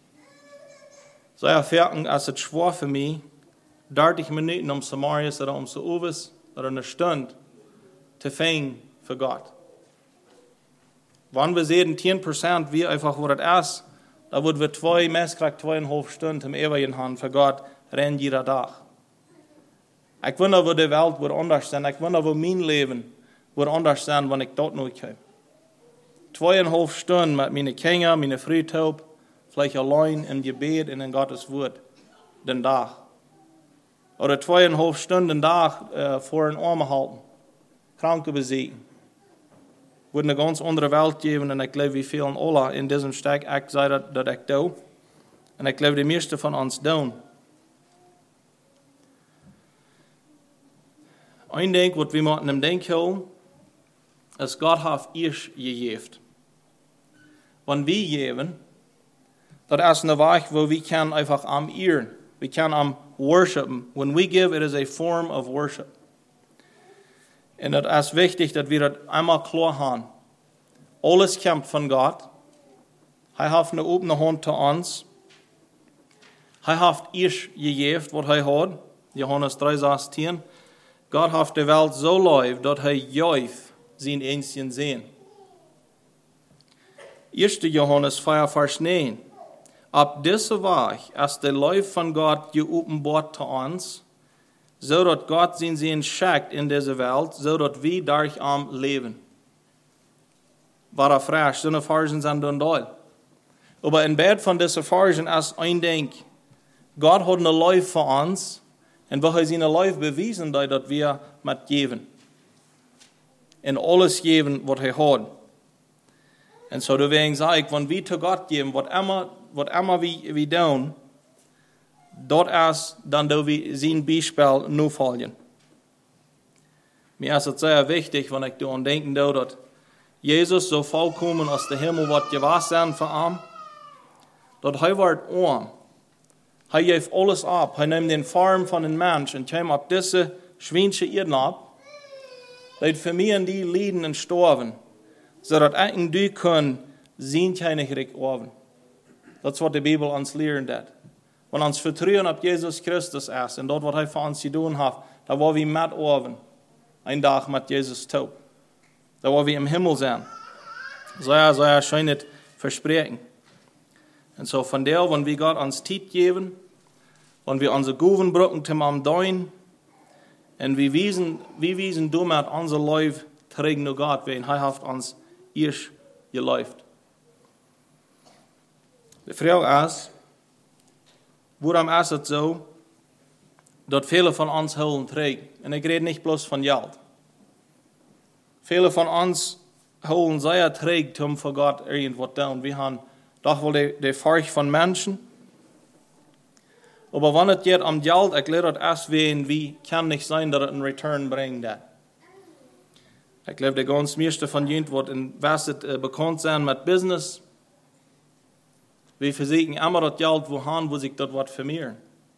So erfahren, als es schwer für mich, dertig Minuten um Samarias oder um so Uwes oder eine Stunde zu fängen für Gott. Wenn wir sehen, zehn Prozent wie einfach, wo das ist, da würden wir zwei, meistens zweieinhalb Stunden im ewigen haben für Gott, rennen jeder Tag. Ich wundere, wo die Welt wird anders sein. Ich wundere, wo mein Leben wird anders sein, wenn ich dort noch komme. Zweieinhalb Stunden mit meinen Kindern, meinen Frühtaub, vielleicht allein im Gebet und in Gottes Wort, den Tag. Oder zweieinhalb Stunden den Tag äh, vor den Armen halten, Kranke besiegen. Würde eine ganz andere Welt geben, und ich glaube, wie vielen alle in diesem Stück, ich sage, dass ich tue. Und ich glaube, die meisten von uns tun. Ein Ding, was wir mit dem Denken haben, ist, Gott hat erst gegeben. Wenn wir geben, Das ist eine Weg, wo wir können einfach am ehren. Wir können am worshipen. When we give, it is a form of worship. Und das ist wichtig, dass wir das einmal klar haben. Alles kommt von Gott. Er hat eine offene Hand zu uns. Er hat erst gegeben, was er hat. Johannes drei sechzehn. Gott hat die Welt so lieb, dass er jäuf sein Einzigen sehen. erster Johannes vier, Vers neun. Ab dieser Weg ist der Liebe von Gott geopenbart zu uns, so dass Gott sein Sinn schickt in diese Welt, so dass wir durch am leben. War er frisch, so eine Versen sind dann da. Aber in Bett von dieser Versen ist ein Ding, Gott hat eine Liebe für uns, und wir haben seine Liebe bewiesen, dass wir mit geben. Und alles geben, was er hat. Und so deswegen sage ich, wenn wir zu Gott geben, was immer, was immer wir, wir tun, dort ist, dann do wir sein Beispiel nur folgen. Mir ist es sehr wichtig, wenn ich daran denke, dass Jesus so vollkommen aus dem Himmel wird gewesen für ihn, dass er wird arm. Er gibt alles ab. Er nimmt den Form von einem Menschen und kommt auf diese schwänische Erde ab, dass für mich und die leiden und sterben, so dass ich und du können sein Königreich erben. Das ist, was die Bibel uns lehrt. Wenn uns Vertrauen auf Jesus Christus ist und dort, was er für uns getan hat, da wollen wir mit erben. Ein Tag mit Jesus taub. Da wollen wir im Himmel sein. So ja, so ja, schönes Versprechen. Und so von der, wenn wir Gott uns Zeit geben, wenn wir unsere Guven brücken zum am Dein, und wir wiesen, wir wiesen damit unser Leben trägt nur Gott, weil er hat uns erst geläuft. Die Frage ist, warum ist es so, dass viele von uns holen trägt? Und ich rede nicht bloß von Geld. Viele von uns holen sehr trägt, um für Gott irgendwas zu tun. Wir haben doch wohl die, die Furcht von Menschen. Aber wenn es geht um Geld, erklärt es wen, wie kann nicht sein, dass es einen Return bringt. Ich glaube, der ganz meiste von jenen wird in Wasset äh, bekannt sein mit Business. Wir versuchen immer das Geld wohin, wo sich dort was vermehren.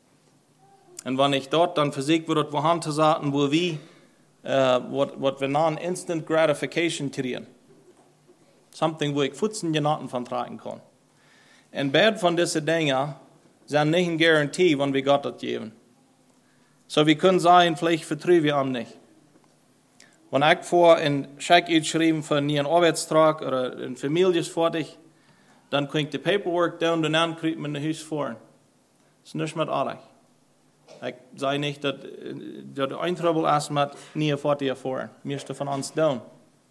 Und wenn ich dort, dann versuchen wir dort wohin zu sagen, wo wir, äh, was wir nennen, Instant Gratification kriegen. Something, wo ich Futzen Genaten von tragen kann. Und beide von diesen Dingen sind nicht eine Garantie, wenn wir Gott das geben. So wir können sagen, vielleicht vertrauen wir ihm nicht. Wenn ich vor einen Scheck geschrieben für einen Arbeitstrag oder eine Familie ist fertig, dann kriege ich die Paperwork down und dann kriege ich mein Haus vor. Das ist nicht mit alles. Ich sage nicht, dass das ein Trouble ist mit nie fertig vor. Meiste von uns down.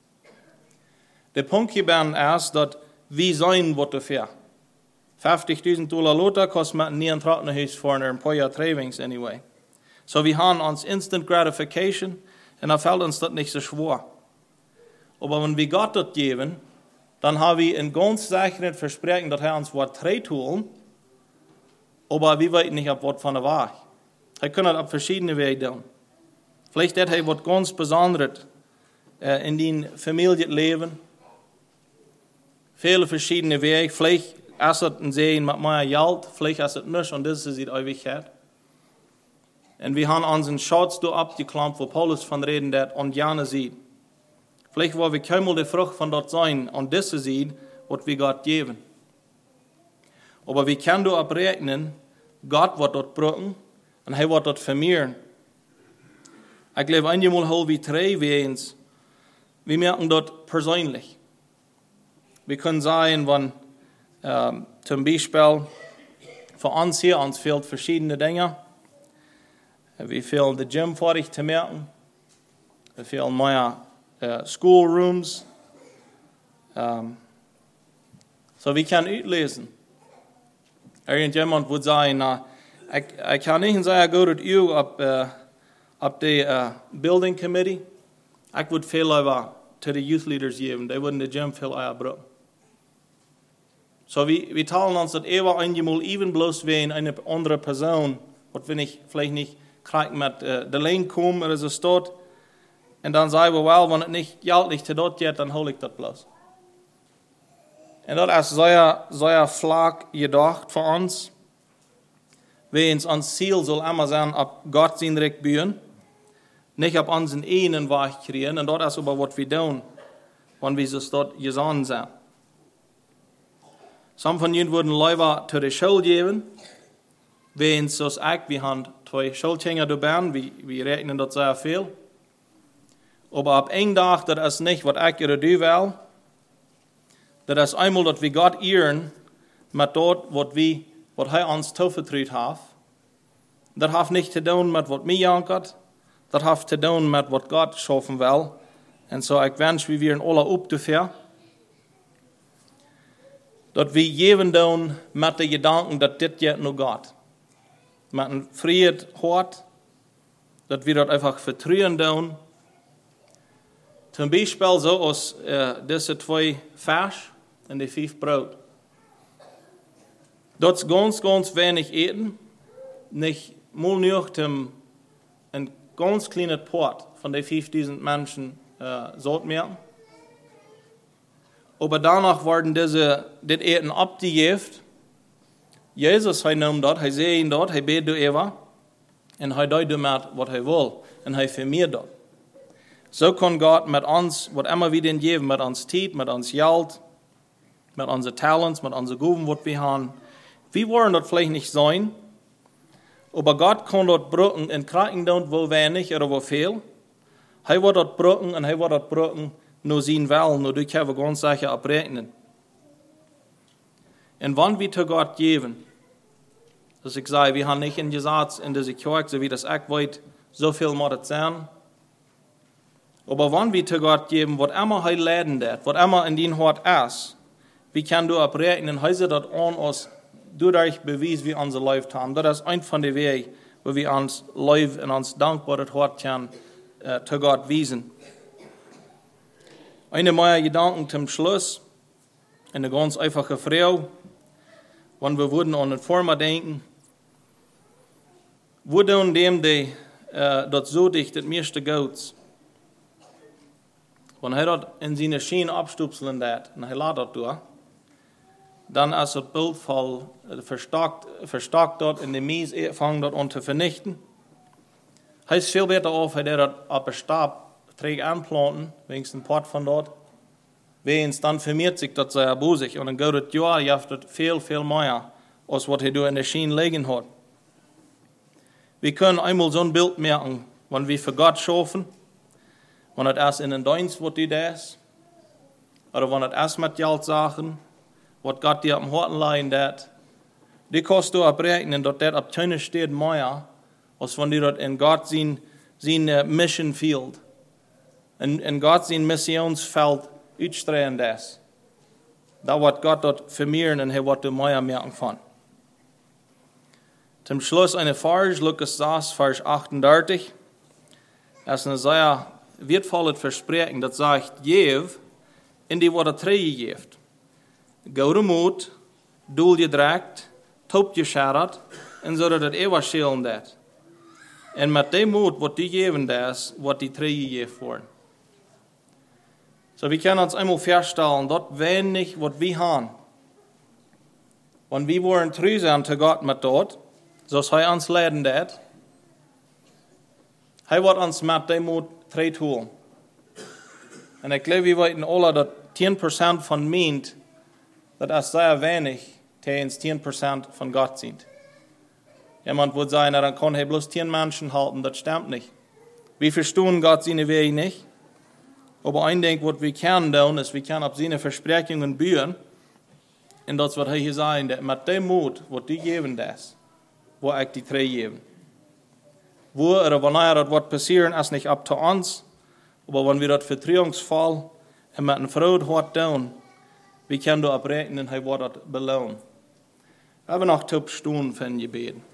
Der Punkt hier ist, dass wir sein, was dafür. fünfzigtausend Dollar Lothar kostet mit nie ein Trockenhaus vor ein paar Jahre Trainings anyway. So wir haben uns Instant Gratification und da fällt uns das nicht so schwer. Aber wenn wir Gott das geben, dann haben wir ein ganz sicheres Versprechen, dass er uns was tun, aber wir wissen nicht, ob was von der Wahrheit. Er kann das auf verschiedene Wege tun. Vielleicht hat er was ganz Besonderes äh, in den Familienleben. Viele verschiedene Wege. Vielleicht ist es ein Sehen mit mehr Geld, vielleicht ist es nicht, und das ist die Ewigkeit. Und wir haben unseren Schatz da abgeklammt, wo Paulus von reden, der und gerne sieht. Vielleicht wollen wir kaum mal die Frucht von dort sein, und das sieht, was wir Gott geben. Aber wir können da abrechnen, Gott wird dort brücken, und er wird dort vermehren. Ich glaube, einmal hol wie drei Wehens, wir merken dort persönlich. Wir können sagen, wenn ähm, zum Beispiel für uns hier, uns fehlt verschiedene Dinge. Wir fehlen die Gym fertig zu merken. Wir fehlen mehr äh, Schoolrooms. Ähm, so wir können auslesen. Irgendjemand würde sagen, na, ich, ich kann nicht sagen, gut, dass ihr ab, äh, ab der uh, Building Committee, ich würde viel lieber zu den Youth Leaders geben, die würden die Gym viel eher brauchen. So wir, wir teilen uns das eher einmal even bloß wie eine andere Person, was wenn ich vielleicht nicht krieg mit äh, der Lane komme oder so steht, und dann sagen wir, well, wenn es nicht geldlich zu dort geht, dann hole ich das bloß. En dat is zeer, zeer vlak gedacht voor ons. Weens ons ziel zal immer zijn op God zijn recht buien. Niet op onze eigen weg kriegen. En dat is aber wat we doen, wanneer we zo dat gezond zijn. Some van jullie worden liever te de schuld geven. Weens zoals ik, we hebben twee schuldgänger erbij, we, we rekenen dat zeer veel. Aber op één dag, dat is niet wat ik er doe wil. Dat is eenmaal dat we God eeren met dat wat, we, wat hij ons toevertrouwd heeft. Dat heeft niet te doen met wat mij jankert. Dat heeft te doen met wat God schaffen wil. En zo ik wens we weer alle op te ver. Dat we geven doen met de gedanken dat dit jet nu gaat. Met een vrije hart. Dat we dat einfach vertrouwen doen. Zum Beispiel so als uh, deze twee vers en die vijf brood. Dat is ganz, ganz wenig eten. Nicht mal nur um een ganz kleine Part von den vijfduizend Menschen uh, zout merken. Aber danach worden diese, dit eten abgegeven. Jesus, hij nam dat, hij zei in dat, hij beet door Eva. En hij deed met wat hij wil. En hij vermeert dat. Zo kan God met ons, wat immer we den geven, met ons tijd, met ons geld, met onze talents, met onze gaven, wat we hebben. We wollen dat vielleicht nicht sein, aber Gott kann dat brücken in Kraken doen, wo wenig oder wo veel. Hij wordt dat brücken en hij wordt dat brücken nur zien wel, nur durch hebben we ganz sicher abrechnen. En wanneer we te God geven, dus ik zei, we hebben niet in gezegd in deze kerk, so wie das ik weet, zoveel moet het zijn. Aber wanneer we te God geven, wat immer hij leiden dat, wat immer in die hart is, wie kan du abrechnen, hij zet dat aan ons, dadurch bewijs wie onze leven haben. Dat is een van de wegen, waar we ons leven en ons dankbaarheid hart kan uh, te God wijzen. Eine meiner Gedanken zum Schluss, eine ganz einfache Frau, wenn wir würden an den Former denken, wurde an dem, die uh, dat so dicht das meiste Gouds. Wenn er dat in seine Schiene abstupseln dat, und er lässt dat durch, dann ist das Bild voll verstärkt, verstärkt dort in dem Mies, fangen dort an zu vernichten. Er ist viel besser auf, er dat auf den Stab trägt anplanten, wenigstens ein Part von dort. Wenigstens dann vermehrt sich das sehr busig und dann geht das Jahr, ihr habt viel, viel mehr, als was er in der Schiene liegen hat. Wir können einmal so ein Bild merken, wenn wir für Gott schaffen, wenn es erst in den Dienst wird, die das, oder wenn es erst mit Geld sagen, was Gott dir am Herzen legen dat, die kannst du abrechnen, dass das ab Töne steht mehr, als wenn du das in Gott sein, sein Mission Field, in, in Gott sein Missionsfeld uitstrahlen das. Da wird Gott dort vermehren und er wird du mehr merken von. Zum Schluss eine Vers, Lukas sechs, Vers achtunddreißig. Das ist ein sehr wertvolles Versprechen, das sagt, Jev, in die wordt tree geeft. Gouden moed, doel gedrekt, top gescharret, en zodat het eeuwig schelen dat. En met die moed wat die geven dat, wordt die tree gegeven worden. So, wir können uns einmal feststellen, dat wenig wat wir haben. Wenn wir wollen treu sein zu Gott mit dort, so ist er uns leiden dat. Er wird uns mit dem Mut treu tun. Und ich glaube, wir wissen alle, dass zehn Prozent von meint, das ist sehr wenig, die zehn Prozent von Gott sind. Jemand würde sagen, dann kann er bloß zehn Menschen halten, das stimmt nicht. Wir verstehen Gott seine Wege nicht. Aber ein Ding, was wir können tun, ist, wir können auf seine Versprechungen bauen. Und das wird er hier sagen, dass mit dem Mut, was die geben, das, wo ich die drei geben. Wo oder wann das wird passieren, ist nicht ab zu uns. Aber wenn wir das vertrauensvoll und mit einer Freude hart tun, wir können da abrechnen, er wird das belohnen. Wir haben noch Stunden für ein Gebet.